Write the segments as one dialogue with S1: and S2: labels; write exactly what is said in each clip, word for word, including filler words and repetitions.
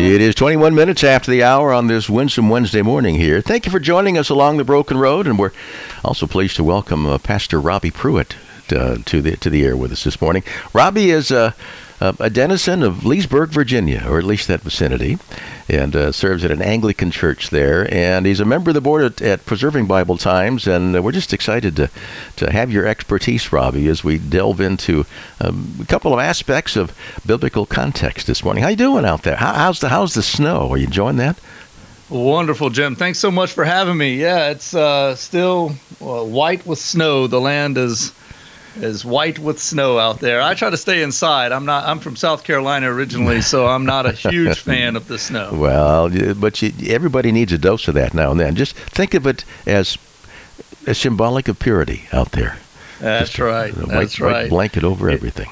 S1: It is twenty-one minutes after the hour on this winsome Wednesday morning here. Thank you for joining us along the Broken Road, and we're also pleased to welcome uh, Pastor Robbie Pruitt uh, to the to the air with us this morning. Robbie is uh, a denizen of Leesburg, Virginia, or at least that vicinity, and uh, serves at an Anglican church there. And he's a member of the board at, at Preserving Bible Times, and uh, we're just excited to to have your expertise, Robbie, as we delve into um, a couple of aspects of biblical context this morning. How you doing out there? How, how's the how's the snow? Are you enjoying that?
S2: Wonderful, Jim. Thanks so much for having me. Yeah, it's uh, still uh, white with snow. The land is is white with snow out there. I try to stay inside. I'm not. I'm from South Carolina originally, so I'm not a huge fan of the snow.
S1: Well, but you, everybody needs a dose of that now and then. Just think of it as, as symbolic of purity out there.
S2: That's
S1: Just
S2: right.
S1: A, a
S2: That's
S1: white,
S2: right.
S1: White blanket over
S2: it,
S1: everything.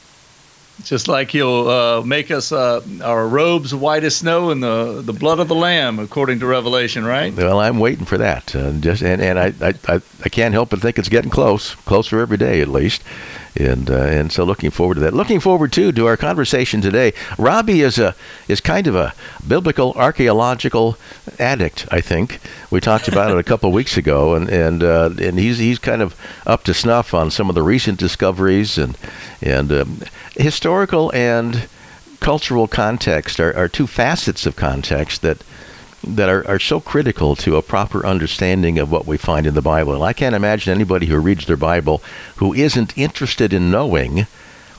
S2: Just like he'll uh, make us uh, our robes white as snow in the, the blood of the Lamb, according to Revelation, right?
S1: Well, I'm waiting for that. Uh, just and, and I, I, I can't help but think it's getting close, closer every day at least. And uh, and so looking forward to that. Looking forward, too, to our conversation today. Robbie is a is kind of a biblical archaeological addict, I think. We talked about it a couple of weeks ago, and and uh, and he's he's kind of up to snuff on some of the recent discoveries, and and um, historical and cultural context are, are two facets of context that that are, are so critical to a proper understanding of what we find in the Bible. And I can't imagine anybody who reads their Bible who isn't interested in knowing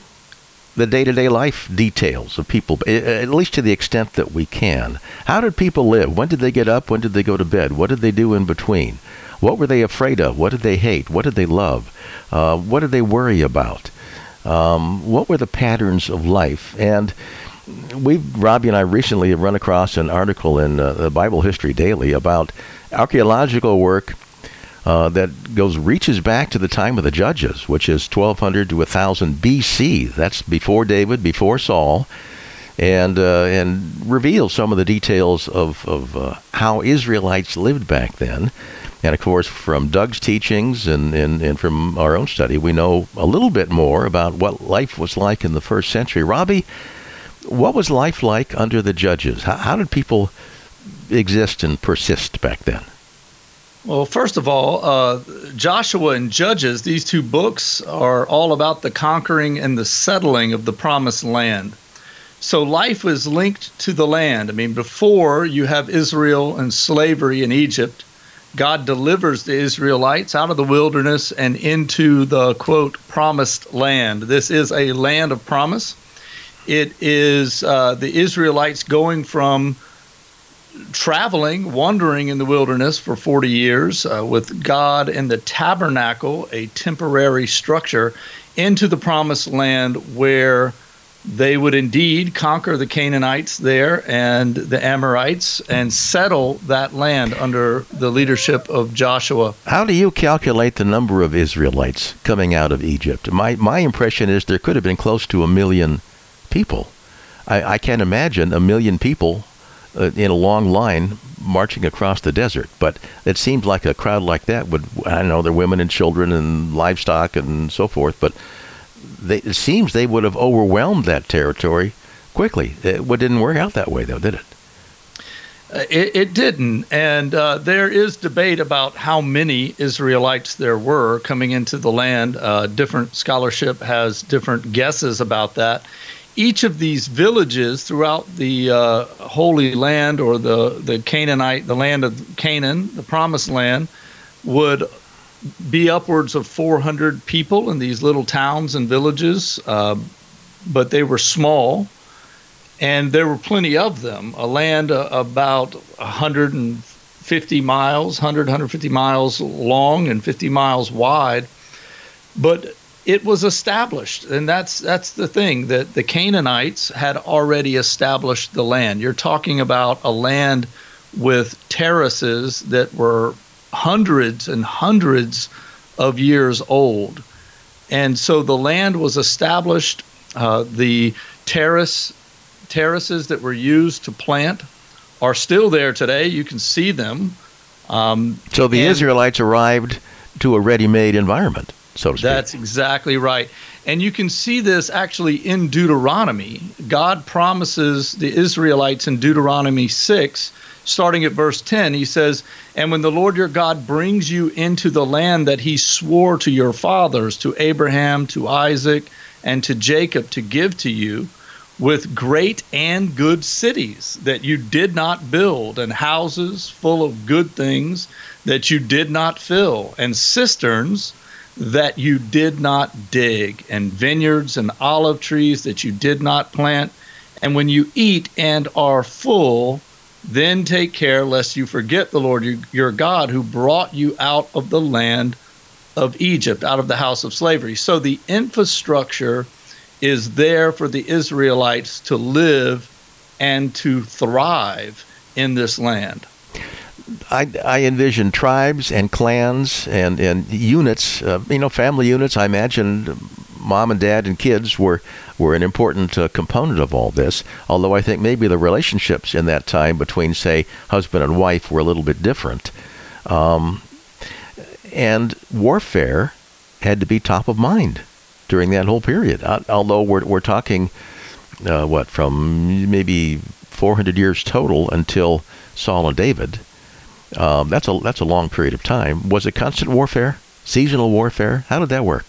S1: the day-to-day life details of people, at least to the extent that we can. How did people live? When did they get up? When did they go to bed? What did they do in between? What were they afraid of? What did they hate? What did they love? Uh, what did they worry about? Um, what were the patterns of life? And we, Robbie and I recently have run across an article in uh, the Bible History Daily about archaeological work uh, that goes reaches back to the time of the Judges, which is twelve hundred to one thousand B C. That's before David, before Saul, and uh, and reveals some of the details of of uh, how Israelites lived back then. And of course, from Doug's teachings and, and, and from our own study, we know a little bit more about what life was like in the first century. Robbie, what was life like under the Judges? How, how did people exist and persist back then?
S2: Well, first of all, uh, Joshua and Judges, these two books are all about the conquering and the settling of the promised land. So life was linked to the land. I mean, before you have Israel and slavery in Egypt, God delivers the Israelites out of the wilderness and into the, quote, promised land. This is a land of promise. It is uh, the Israelites going from traveling, wandering in the wilderness for forty years uh, with God in the tabernacle, a temporary structure, into the promised land where they would indeed conquer the Canaanites there and the Amorites and settle that land under the leadership of Joshua.
S1: How do you calculate the number of Israelites coming out of Egypt? My my impression is there could have been close to a million people. I, I can't imagine a million people uh, in a long line marching across the desert, but it seems like a crowd like that would, I don't know, they're women and children and livestock and so forth, but they, it seems they would have overwhelmed that territory quickly. It didn't work out that way, though, did it?
S2: Uh, it, it didn't, and uh, there is debate about how many Israelites there were coming into the land. Uh, different scholarship has different guesses about that. Each of these villages throughout the uh, Holy Land, or the, the Canaanite, the land of Canaan, the Promised Land, would be upwards of four hundred people in these little towns and villages, uh, but they were small, and there were plenty of them. A land uh, about one hundred fifty miles, one hundred, one hundred fifty miles long and fifty miles wide, but it was established, and that's that's the thing, that the Canaanites had already established the land. You're talking about a land with terraces that were hundreds and hundreds of years old. And so the land was established. Uh, the terrace terraces that were used to plant are still there today. You can see them. Um,
S1: so the Israelites arrived to a ready-made environment, so to speak.
S2: That's exactly right. And you can see this actually in Deuteronomy. God promises the Israelites in Deuteronomy six, starting at verse ten, he says, "And when the Lord your God brings you into the land that he swore to your fathers, to Abraham, to Isaac, and to Jacob to give to you, with great and good cities that you did not build, and houses full of good things that you did not fill, and cisterns that you did not dig, and vineyards and olive trees that you did not plant. And when you eat and are full, then take care lest you forget the Lord your God who brought you out of the land of Egypt, out of the house of slavery." So the infrastructure is there for the Israelites to live and to thrive in this land.
S1: I, I envision tribes and clans and, and units, uh, you know, family units. I imagine mom and dad and kids were, were an important uh, component of all this, although I think maybe the relationships in that time between, say, husband and wife were a little bit different. Um, and warfare had to be top of mind during that whole period, uh, although we're, we're talking, uh, what, from maybe four hundred years total until Saul and David. Um, that's a that's a long period of time. Was it constant warfare, seasonal warfare? How did that work?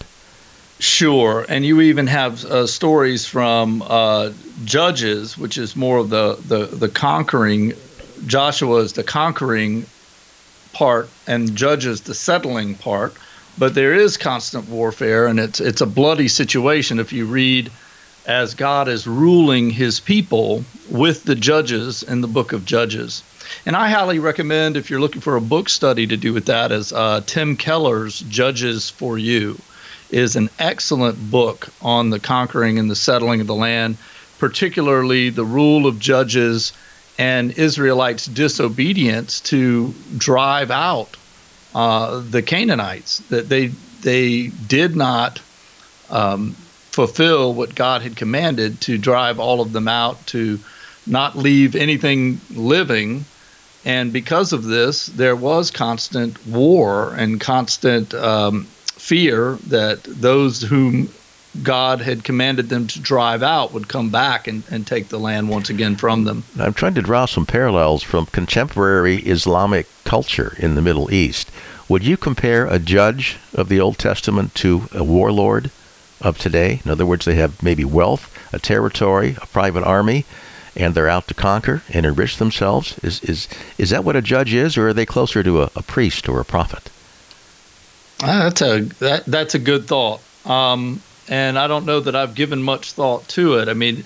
S2: Sure, and you even have uh, stories from uh, Judges, which is more of the, the, the conquering. Joshua is the conquering part, and Judges the settling part. But there is constant warfare, and it's it's a bloody situation if you read as God is ruling his people with the judges in the book of Judges. And I highly recommend, if you're looking for a book study to do with that, as uh, Tim Keller's Judges for You is an excellent book on the conquering and the settling of the land, particularly the rule of judges and Israelites' disobedience to drive out uh, the Canaanites, that they they did not um, fulfill what God had commanded to drive all of them out, to not leave anything living. And because of this, there was constant war and constant um, fear that those whom God had commanded them to drive out would come back and, and take the land once again from them.
S1: I'm trying to draw some parallels from contemporary Islamic culture in the Middle East. Would you compare a judge of the Old Testament to a warlord of today? In other words, they have maybe wealth, a territory, a private army, and they're out to conquer and enrich themselves. Is is is that what a judge is, or are they closer to a, a priest or a prophet?
S2: Uh, that's a that that's a good thought, um, and I don't know that I've given much thought to it. I mean,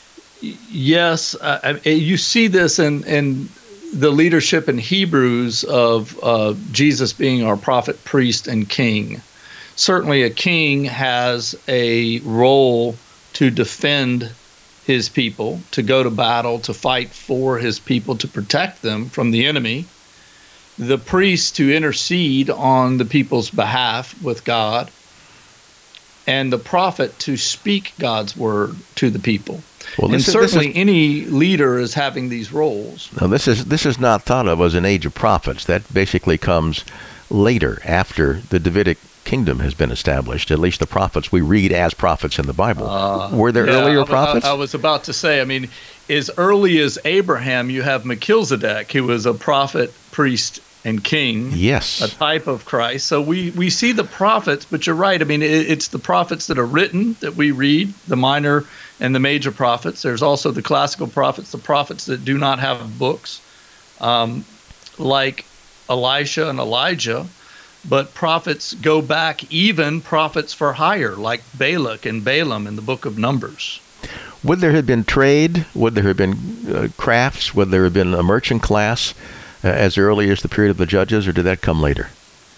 S2: yes, uh, you see this in in the leadership in Hebrews of uh, Jesus being our prophet, priest, and king. Certainly, a king has a role to defend his people, to go to battle, to fight for his people, to protect them from the enemy. The priest to intercede on the people's behalf with God, and the prophet to speak God's word to the people. Well, and is, certainly is, any leader is having these roles.
S1: Now, this is this is not thought of as an age of prophets. That basically comes later, after the Davidic kingdom has been established. At least the prophets we read as prophets in the Bible. Uh, Were there
S2: yeah,
S1: earlier
S2: I,
S1: prophets?
S2: I, I was about to say, I mean, as early as Abraham, you have Melchizedek, who was a prophet, priest, and king.
S1: Yes.
S2: A type of Christ. So we, we see the prophets, but you're right. I mean, it, it's the prophets that are written that we read, the minor and the major prophets. There's also the classical prophets, the prophets that do not have books, um, like Elisha and Elijah. But prophets go back, even prophets for hire, like Balak and Balaam in the book of Numbers.
S1: Would there have been trade? Would there have been uh, crafts? Would there have been a merchant class uh, as early as the period of the Judges, or did that come later?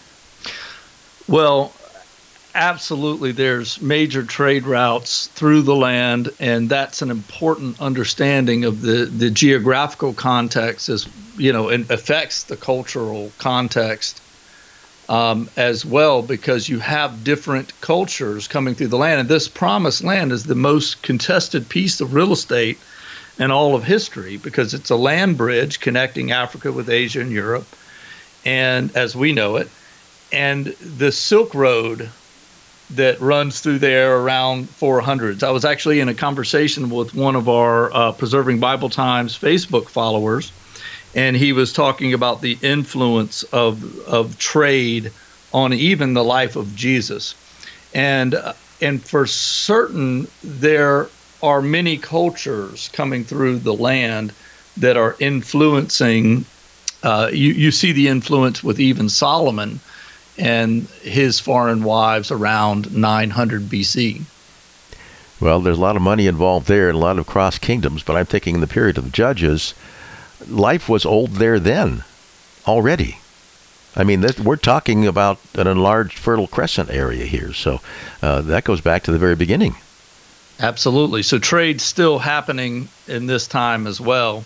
S2: Well, absolutely. There's major trade routes through the land, and that's an important understanding of the, the geographical context, as you know, it affects the cultural context. Um, as well, because you have different cultures coming through the land. And this promised land is the most contested piece of real estate in all of history, because it's a land bridge connecting Africa with Asia and Europe, and as we know it. And the Silk Road that runs through there around four hundreds. I was actually in a conversation with one of our uh, Preserving Bible Times Facebook followers, and he was talking about the influence of of trade on even the life of Jesus. And uh, and for certain, there are many cultures coming through the land that are influencing. Uh, you, you see the influence with even Solomon and his foreign wives around nine hundred B C.
S1: Well, there's a lot of money involved there and a lot of cross kingdoms, but I'm thinking in the period of the Judges, life was old there then already. I mean, this, we're talking about an enlarged Fertile Crescent area here, so uh, that goes back to the very beginning.
S2: Absolutely. So trade's still happening in this time as well.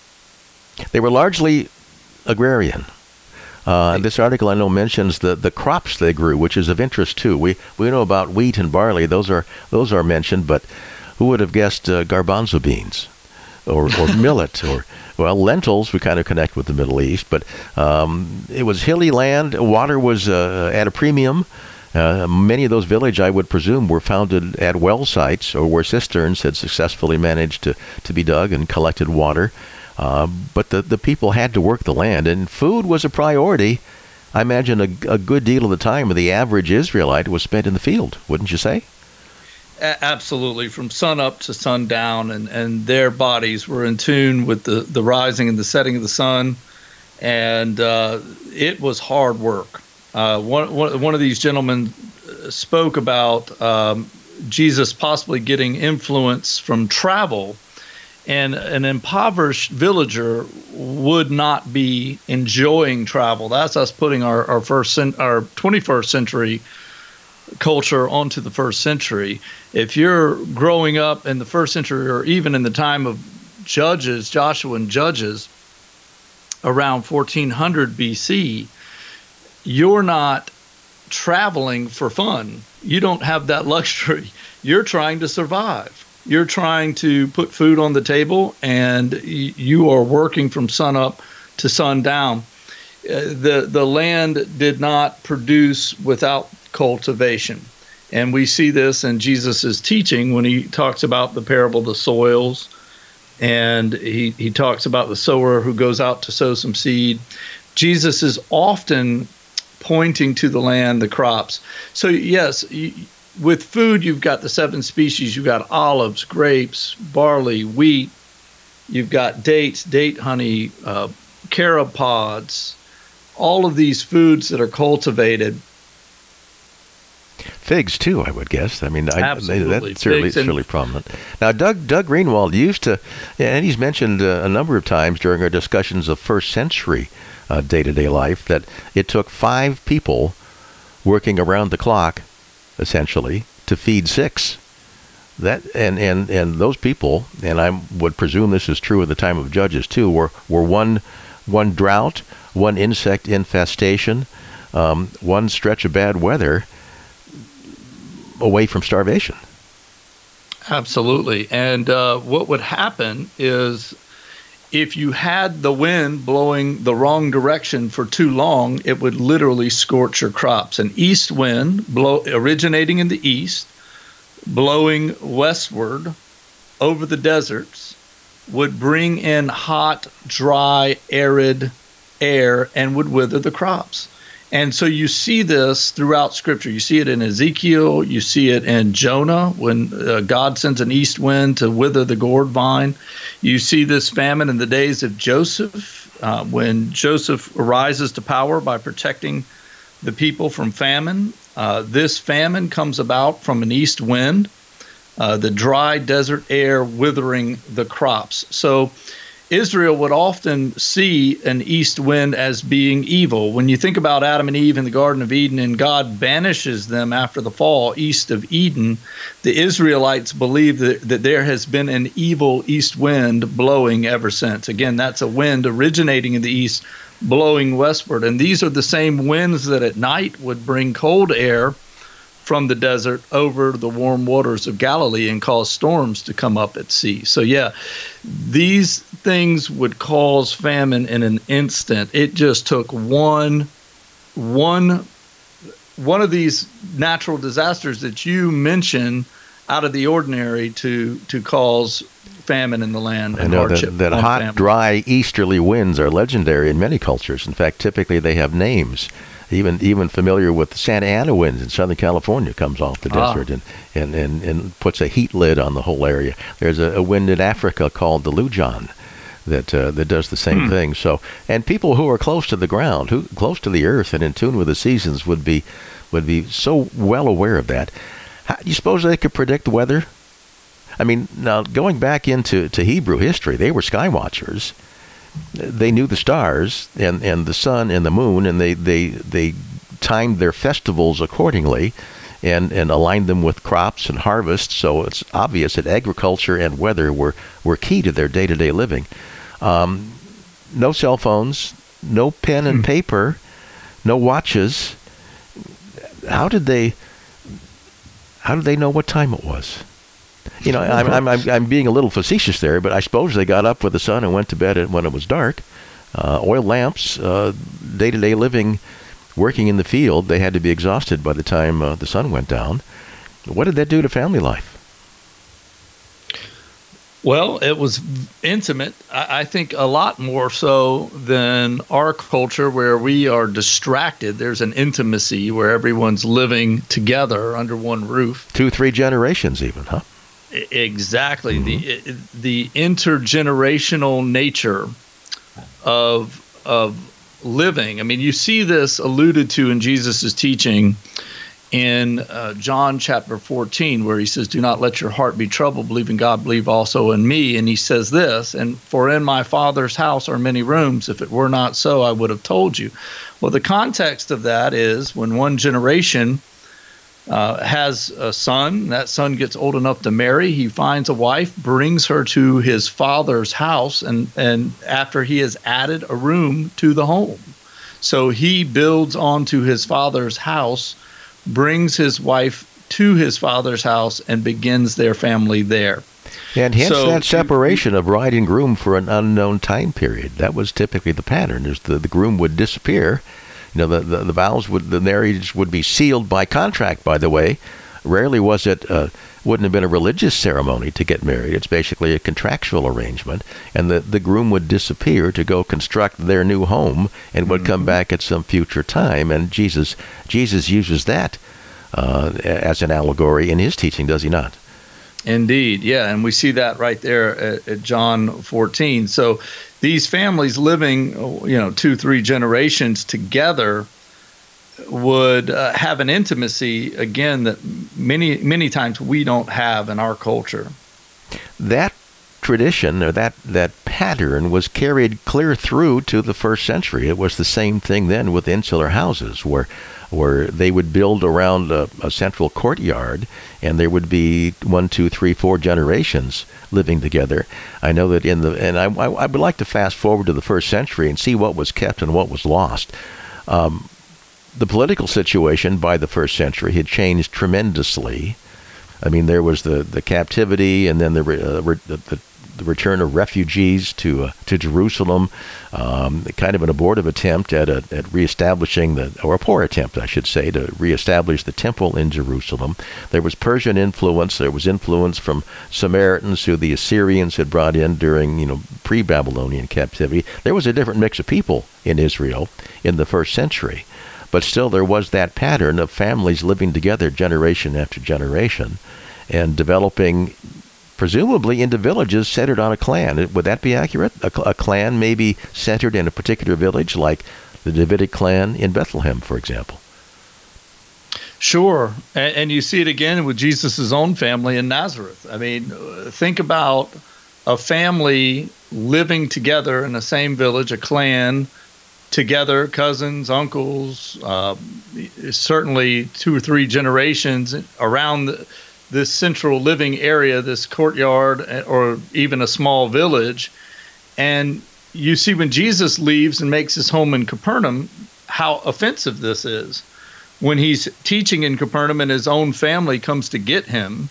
S1: They were largely agrarian. Uh, this article I know mentions the, the crops they grew, which is of interest too. We we know about wheat and barley; those are those are mentioned. But who would have guessed uh, garbanzo beans, or or millet, or well lentils? We kind of connect with the Middle East, but um, it was hilly land. Water was uh, at a premium. Uh, many of those villages, I would presume, were founded at well sites or where cisterns had successfully managed to, to be dug and collected water. Uh, but the, the people had to work the land, and food was a priority. I imagine a, a good deal of the time of the average Israelite was spent in the field, wouldn't you say?
S2: A- absolutely, from sun up to sundown, and, and their bodies were in tune with the, the rising and the setting of the sun, and uh, it was hard work. Uh, one, one, one of these gentlemen spoke about um, Jesus possibly getting influence from travel. And an impoverished villager would not be enjoying travel. That's us putting our, our first our twenty-first century culture onto the first century. If you're growing up in the first century, or even in the time of Judges, Joshua and Judges, around fourteen hundred B C, you're not traveling for fun. You don't have that luxury. You're trying to survive. You're trying to put food on the table, and you are working from sunup to sundown. Uh, the the land did not produce without cultivation, and we see this in Jesus' teaching when he talks about the parable of the soils, and he he talks about the sower who goes out to sow some seed. Jesus is often pointing to the land, the crops. So yes. You, With food, you've got the seven species. You've got olives, grapes, barley, wheat. You've got dates, date honey, uh, carob pods, all of these foods that are cultivated.
S1: Figs, too, I would guess. I mean, I,
S2: Absolutely.
S1: that's certainly, certainly prominent. Now, Doug Doug Greenwald used to, and he's mentioned uh, a number of times during our discussions of first century uh, day-to-day life, that it took five people working around the clock, essentially, to feed six. That and, and, and those people, and I would presume this is true at the time of Judges too, were were one one drought, one insect infestation, um, one stretch of bad weather away from starvation.
S2: Absolutely. And uh, what would happen is, if you had the wind blowing the wrong direction for too long, it would literally scorch your crops. An east wind blow, originating in the east, blowing westward over the deserts, would bring in hot, dry, arid air and would wither the crops. And so you see this throughout Scripture. You see it in Ezekiel. You see it in Jonah when uh, God sends an east wind to wither the gourd vine. You see this famine in the days of Joseph, uh, when Joseph rises to power by protecting the people from famine. Uh, this famine comes about from an east wind, uh, the dry desert air withering the crops. So Israel would often see an east wind as being evil. When you think about Adam and Eve in the Garden of Eden, and God banishes them after the fall east of Eden, the Israelites believe that, that there has been an evil east wind blowing ever since. Again, that's a wind originating in the east, blowing westward. And these are the same winds that at night would bring cold air from the desert over the warm waters of Galilee and cause storms to come up at sea. So yeah, these things would cause famine in an instant. It just took one one one of these natural disasters that you mention out of the ordinary to to cause famine in the land and
S1: I know
S2: hardship.
S1: that, that
S2: on
S1: hot,
S2: families.
S1: dry, easterly winds are legendary in many cultures. In fact, typically they have names. Even even familiar with the Santa Ana winds in Southern California comes off the
S2: Ah.
S1: desert and, and, and, and puts a heat lid on the whole area. There's a, a wind in Africa called the Lujan that uh, that does the same
S2: Hmm.
S1: thing. So, and people who are close to the ground, who close to the earth and in tune with the seasons would be would be so well aware of that. How, do you suppose they could predict weather? I mean, now going back into to Hebrew history, they were sky watchers. They knew the stars and, and the sun and the moon, and they, they, they timed their festivals accordingly and, and aligned them with crops and harvests. So it's obvious that agriculture and weather were, were key to their day-to-day living. Um, no cell phones, no pen and paper, no watches. How did they how did they know what time it was? You know, I'm, I'm I'm I'm being a little facetious there, but I suppose they got up with the sun and went to bed when it was dark. Uh, oil lamps, uh, day-to-day living, working in the field, they had to be exhausted by the time uh, the sun went down. What did that do to family life?
S2: Well, it was intimate. I, I think a lot more so than our culture, where we are distracted. There's an intimacy where everyone's living together under one roof.
S1: Two, three generations even, huh?
S2: I- Exactly. The the intergenerational nature of of living. I mean, you see this alluded to in Jesus' teaching in uh, John chapter fourteen, where he says, "Do not let your heart be troubled. Believe in God, believe also in me." And he says this, "And for in my Father's house are many rooms. If it were not so, I would have told you." Well, the context of that is when one generation uh, has a son, that son gets old enough to marry, he finds a wife, brings her to his father's house, and, and after he has added a room to the home. So he builds onto his father's house, brings his wife to his father's house, and begins their family there.
S1: And hence
S2: So
S1: that
S2: you-
S1: separation of bride and groom for an unknown time period. That was typically the pattern. Is the, the groom would disappear. You know, the, the, the vows would, the marriage would be sealed by contract, by the way. Rarely was it, uh, wouldn't have been a religious ceremony to get married. It's basically a contractual arrangement. And the, the groom would disappear to go construct their new home and would come back at some future time. And Jesus, Jesus uses that uh, as an allegory in his teaching, does he not?
S2: Indeed, yeah, and we see that right there at, at John fourteen. So these families living, you know, two, three generations together would uh, have an intimacy, again, that many, many times we don't have in our culture.
S1: That tradition or that, that pattern was carried clear through to the first century. It was the same thing then with insular houses, where where they would build around a, a central courtyard, and there would be one, two, three, four generations living together. I know that in the, and I, I, I would like to fast forward to the first century and see what was kept and what was lost. Um, the political situation by the first century had changed tremendously. I mean, there was the, the captivity, and then the, uh, re, the, the the return of refugees to uh, to Jerusalem, um, kind of an abortive attempt at a, at reestablishing the, or a poor attempt, I should say, to reestablish the temple in Jerusalem. There was Persian influence. There was influence from Samaritans who the Assyrians had brought in during, you know, pre-Babylonian captivity. There was a different mix of people in Israel in the first century. But still, there was that pattern of families living together generation after generation and developing, presumably, into villages centered on a clan. Would that be accurate? A, a clan maybe centered in a particular village, like the Davidic clan in Bethlehem, for example.
S2: Sure, and, and you see it again with Jesus' own family in Nazareth. I mean, think about a family living together in the same village, a clan, together, cousins, uncles, uh, certainly two or three generations around the, this central living area, this courtyard, or even a small village. And you see when Jesus leaves and makes his home in Capernaum, how offensive this is. When he's teaching in Capernaum and his own family comes to get him,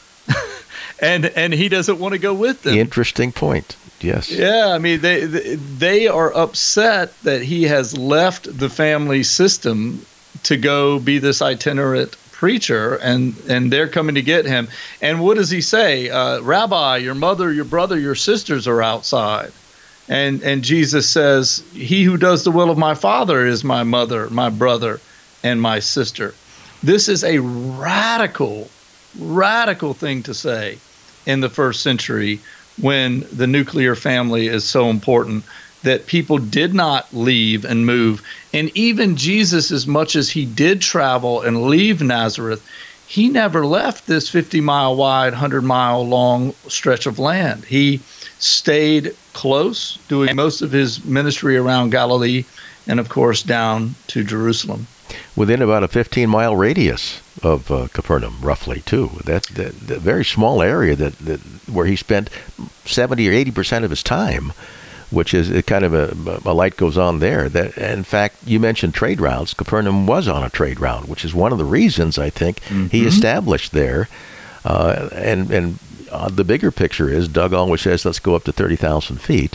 S2: and and he doesn't want to go with them.
S1: Interesting point. Yes.
S2: Yeah, I mean, they they are upset that he has left the family system to go be this itinerant preacher, and and they're coming to get him. And what does he say? Uh, Rabbi, your mother, your brother, your sisters are outside. And and Jesus says, he who does the will of my Father is my mother, my brother, and my sister. This is a radical, radical thing to say in the first century, when the nuclear family is so important, that people did not leave and move. And even Jesus, as much as he did travel and leave Nazareth, he never left this fifty mile wide, one hundred mile long stretch of land. He stayed close, doing most of his ministry around Galilee, and of course down to Jerusalem.
S1: Within about a fifteen mile radius of uh, Capernaum, roughly, too. That's that, that very small area that, that where he spent seventy or eighty percent of his time, which is a kind of a, a light goes on there. That, in fact, you mentioned trade routes. Capernaum was on a trade route, which is one of the reasons I think mm-hmm. he established there. Uh, and and uh, the bigger picture is, Doug always says, let's go up to thirty thousand feet.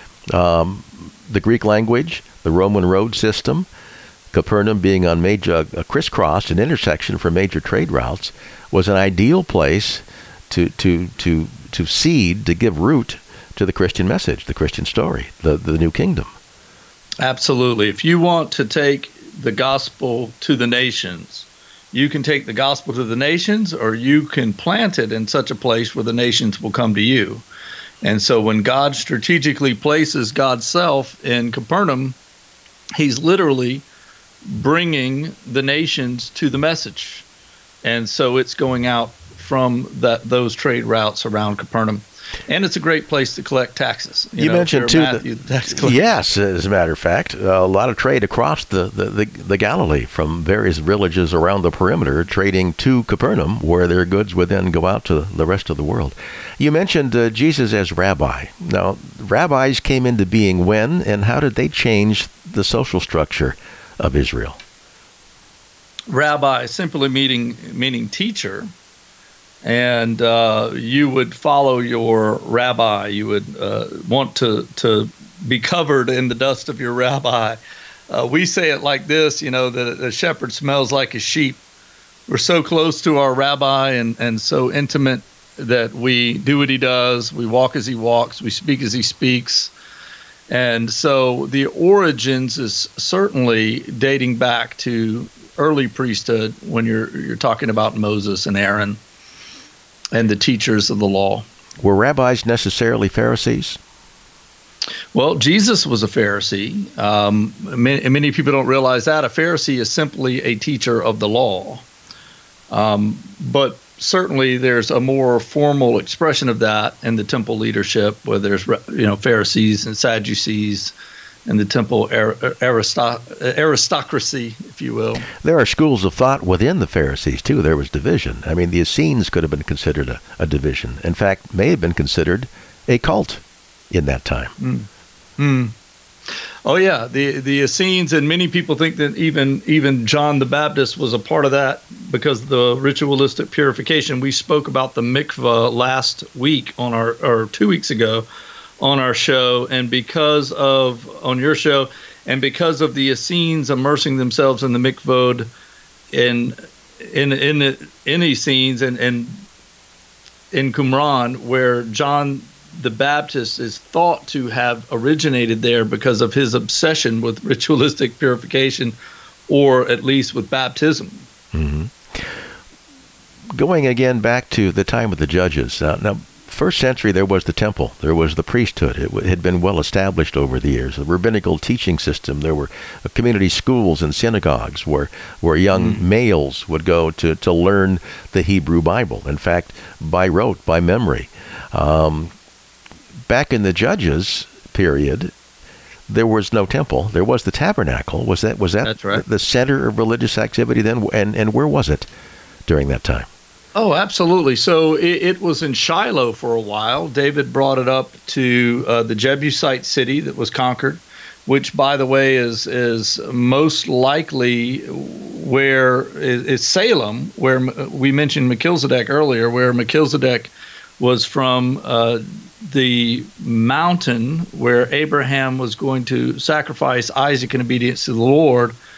S1: Um, the Greek language, the Roman road system, Capernaum being on major, a crisscross, an intersection for major trade routes, was an ideal place to to to to seed, to give root to the Christian message, the Christian story, the, the new kingdom.
S2: Absolutely. If you want to take the gospel to the nations, you can take the gospel to the nations, or you can plant it in such a place where the nations will come to you. And so when God strategically places God's self in Capernaum, he's literally bringing the nations to the message. And so it's going out from that those trade routes around Capernaum. And it's a great place to collect taxes.
S1: You, you know, mentioned too, Matthew, the, the tax yes, as a matter of fact, uh, a lot of trade across the, the, the, the Galilee from various villages around the perimeter, trading to Capernaum, where their goods would then go out to the rest of the world. You mentioned uh, Jesus as rabbi. Now, rabbis came into being when, and how did they change the social structure of Israel?
S2: Rabbi simply meaning meaning teacher. And uh, you would follow your rabbi. You would uh, want to, to be covered in the dust of your rabbi. Uh, we say it like this, you know, that a shepherd smells like a sheep. We're so close to our rabbi and, and so intimate that we do what he does. We walk as he walks. We speak as he speaks. And so the origins is certainly dating back to early priesthood when you're you're talking about Moses and Aaron and the teachers of the law.
S1: Were rabbis necessarily Pharisees?
S2: Well, Jesus was a Pharisee. Um, many, many people don't realize that. A Pharisee is simply a teacher of the law. Um, but certainly there's a more formal expression of that in the temple leadership, where there's, you know, Pharisees and Sadducees and the temple aristo- aristocracy, if you will.
S1: There are schools of thought within the Pharisees, too. There was division. I mean, the Essenes could have been considered a, a division. In fact, may have been considered a cult in that time.
S2: Mm. Mm. Oh, yeah. The the Essenes, and many people think that even, even John the Baptist was a part of that because of the ritualistic purification. We spoke about the mikvah last week on our, or two weeks ago, on our show, and because of on your show, and because of the Essenes immersing themselves in the mikvod in in in in Essenes and and in Qumran, where John the Baptist is thought to have originated there because of his obsession with ritualistic purification, or at least with baptism.
S1: Mm-hmm. Going again back to the time of the judges. Uh, now. First century, there was the temple. There was the priesthood. It w- had been well established over the years. The rabbinical teaching system. There were uh, community schools and synagogues where where young mm-hmm. males would go to, to learn the Hebrew Bible. In fact, by rote, by memory. Um, back in the Judges period, there was no temple. There was the tabernacle. Was that was that
S2: That's right.
S1: the center of religious activity then? And and where was it during that time?
S2: Oh, absolutely. So it, it was in Shiloh for a while. David brought it up to uh, the Jebusite city that was conquered, which, by the way, is is most likely where is, is Salem, where we mentioned Melchizedek earlier, where Melchizedek was from uh, the mountain where Abraham was going to sacrifice Isaac in obedience to the Lord.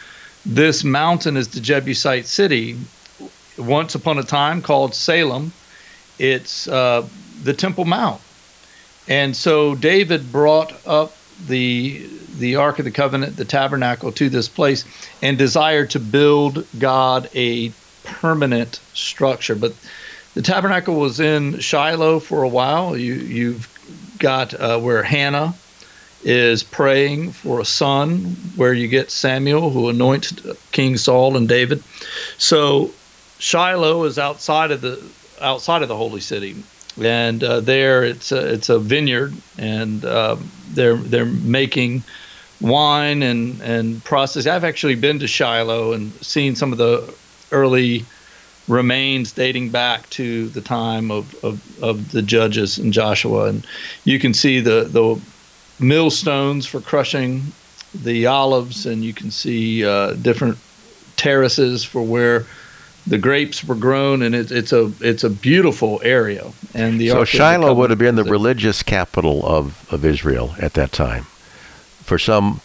S2: This mountain is the Jebusite city, once upon a time called Salem. It's uh, the Temple Mount. And so David brought up the the Ark of the Covenant, the tabernacle, to this place and desired to build God a permanent structure. But the tabernacle was in Shiloh for a while. You, you've got uh, where Hannah is praying for a son, where you get Samuel, who anoints King Saul and David. So Shiloh is outside of the outside of the holy city, and uh, there it's a, it's a vineyard, and uh, they're they're making wine and and process. I've actually been to Shiloh and seen some of the early remains dating back to the time of, of, of the judges and Joshua, and you can see the the millstones for crushing the olives, and you can see uh, different terraces for where the grapes were grown, and it, it's a it's a beautiful area. And the
S1: so Shiloh would have been the religious capital of, of Israel at that time, for some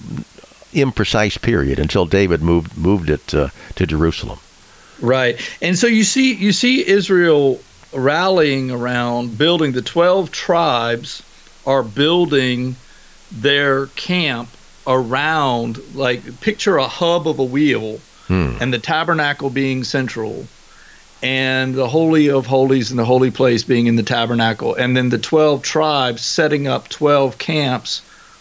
S1: imprecise period until David moved moved it uh, to Jerusalem.
S2: Right, and so you see you see Israel rallying around building. The twelve tribes are building their camp around, like, picture a hub of a wheel, hmm. and the tabernacle being central, and the Holy of Holies and the holy place being in the tabernacle, and then the twelve tribes setting up twelve camps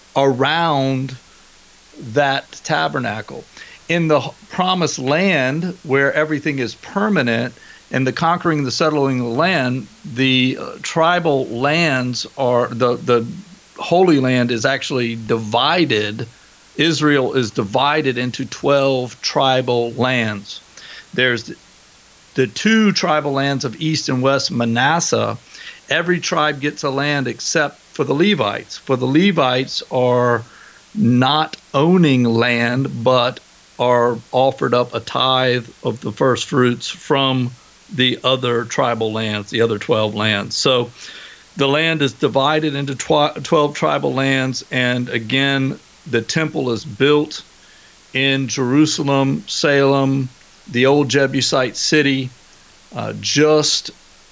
S2: around that tabernacle. In the promised land, where everything is permanent, and the conquering, the settling of the land, the uh, tribal lands are, the, the Holy Land is actually divided. Israel is divided into twelve tribal lands. There's the, the two tribal lands of East and West Manasseh. Every tribe gets a land except for the Levites. For the Levites are not owning land, but are offered up a tithe of the first fruits from the other tribal lands, the other twelve lands. So the land is divided into twelve tribal lands, and again, the temple is built in Jerusalem, Salem, the old Jebusite city, uh, just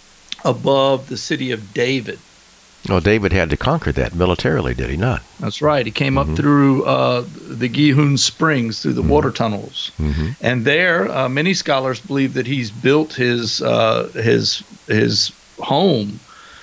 S2: above the city of David.
S1: Well, David had to conquer that militarily, did he not?
S2: That's right. He came mm-hmm. up through uh, the Gihon Springs, through the mm-hmm. water tunnels. Mm-hmm. And there, uh, many scholars believe that he's built his uh, his his home,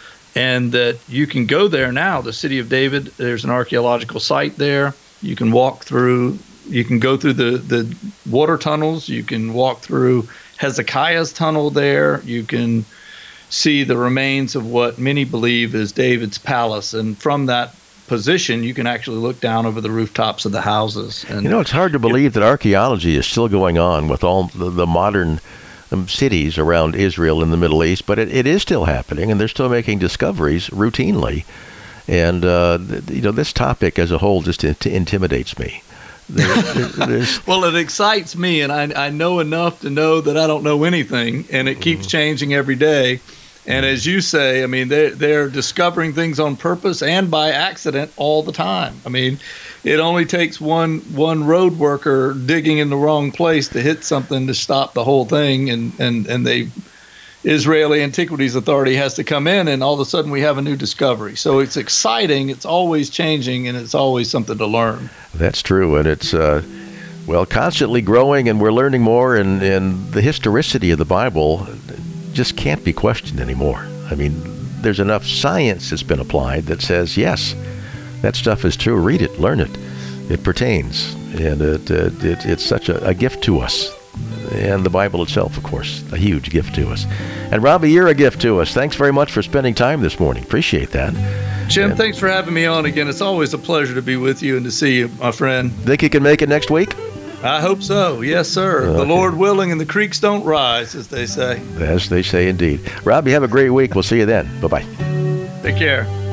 S2: and that you can go there now. The city of David, there's an archaeological site there. You can walk through, you can go through the, the water tunnels. You can walk through Hezekiah's tunnel there. You can see the remains of what many believe is David's palace, and from that position you can actually look down over the rooftops of the houses. And
S1: you know, it's hard to believe it, that archaeology is still going on with all the, the modern um, cities around Israel and the Middle East, but it, it is still happening, and they're still making discoveries routinely. And uh, th- you know, this topic as a whole just in- intimidates me. There, there,
S2: well, it excites me, and I, I know enough to know that I don't know anything, and it keeps mm-hmm. changing every day. And as you say, I mean, they're, they're discovering things on purpose and by accident all the time. I mean, it only takes one one road worker digging in the wrong place to hit something to stop the whole thing, and, and, and they Israeli Antiquities Authority has to come in, and all of a sudden we have a new discovery. So it's exciting, it's always changing, and it's always something to learn.
S1: That's true, and it's, uh, well, constantly growing, and we're learning more, and, and the historicity of the Bible just can't be questioned anymore. I mean, there's enough science that's been applied that says, yes, that stuff is true. Read it, learn it. It pertains, and it, uh, it, it's such a, a gift to us. And the Bible itself, of course, a huge gift to us. And Robbie, you're a gift to us. Thanks very much for spending time this morning. Appreciate that.
S2: Jim,
S1: and
S2: thanks for having me on again. It's always a pleasure to be with you and to see you, my friend.
S1: Think you can make it next week?
S2: I hope so. Yes, sir. Okay. The Lord willing, and the creeks don't rise, as they say.
S1: As they say, indeed. Robbie, have a great week. We'll see you then. Bye-bye.
S2: Take care.